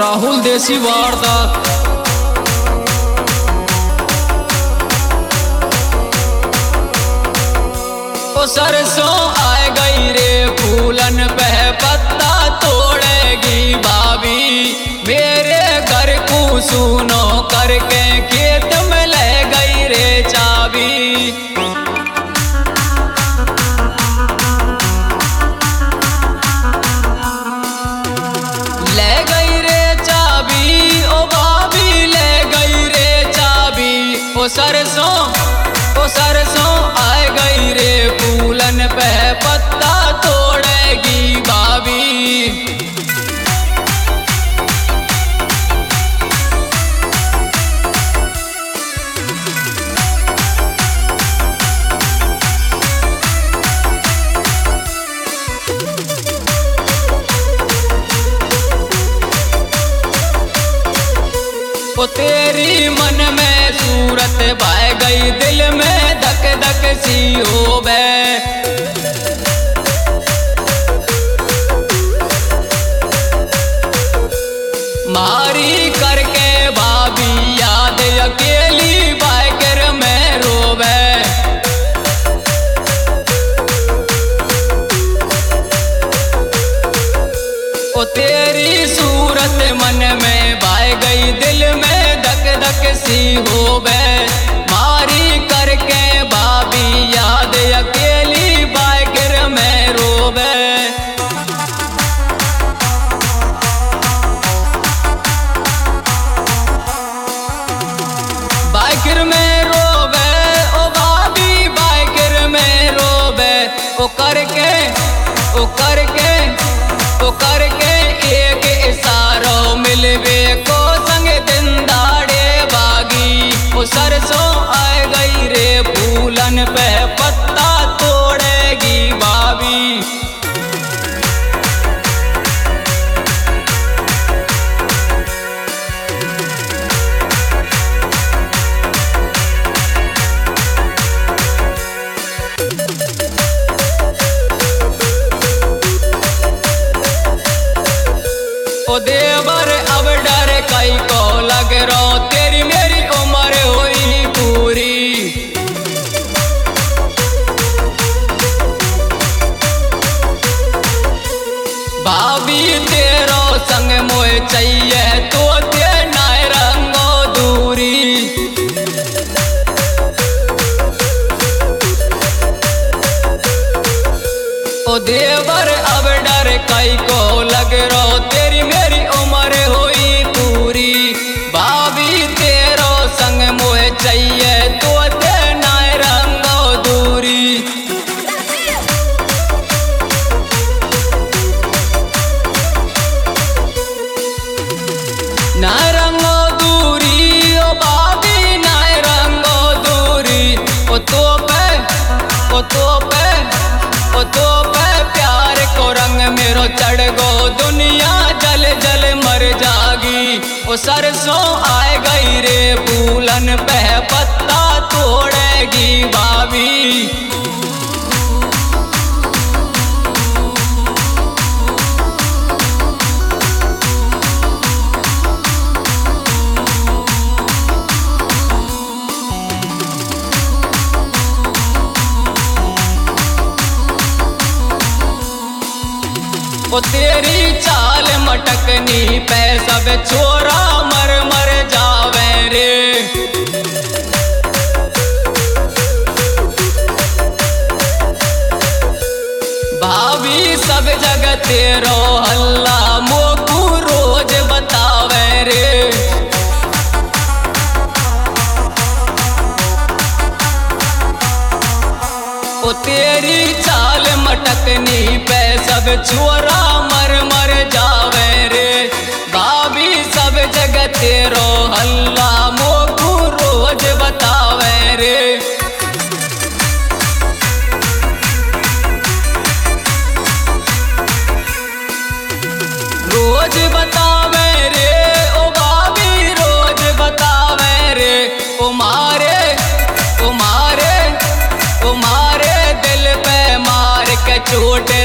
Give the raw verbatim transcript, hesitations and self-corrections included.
राहुल देसी वारदात। ओ सरसों आए गई रे फूलन पे पत्ता तोड़ेगी भाभी, मेरे घर को सुनो करके खेत में ले गई रे चाबी। ले गई रे चाबी ओ भाभी, ले गई रे चाबी। ओ सरसों ओ सरसों आए गई रे फूलन पे पत्ता तोड़ेगी भाभी। ओ तेरी मन में सूरत भाई गई, दिल में धक धक सी हो बे। मारी करके भाभी याद अकेली बाइकर में रोवे। ओ तेरी सूरत मन में भाई गई, दिल में धक धक सी हो बे। मारी करके भाभी याद अकेली बाइकर में रोवे। बाइकर में रोवे ओ भाभी, बाइकर में रोवे। ओ करके ओ करके ओ करके एक इशारो मिलवे को संग दिन दाड़े बागी। ओ सरसों आए गई रे फूलन पे पत्ता तोड़ेगी भाभी। ओ देवर अब डर कई को लग रो, तेरी मेरी उम्र हुई पूरी। भाभी तेरो संग मोए चाहिए तो ते नाय रंगो दूरी। ओ देवर अब डर कई को लग रो, तेरी मेरी उम्र हुई पूरी। भाभी तेरो संग मोहे चाहिए तो ते नाय रंगो दूरी। नाय रंगो दूरी ओ भाभी, नाय रंगो दूरी। ओ तो पे ओ तो पे ओ तो पे प्यार को रंग मेरो चढ़ गो, दुनिया जल जल मर जागी। ओ सरसों आए गई रे फूलन पे पत्ता तोड़ेगी भाभी। ओ तेरी चाल मटकनी पे सब छोरा मर मर जावे रे। भाभी सब जगह तेरो हल्ला मोकू रोज बतावे रे। ओ तेरी चाल मटकनी पे सब छोरा मर मर जावे रे। भाभी सब जगह तेरो हल्ला मोकू रोज बतावे रे। रोज बतावे रे ओ भाभी, रोज बतावे रे। ओ मारे ओ मारे ओ मारे दिल पे मार के चोट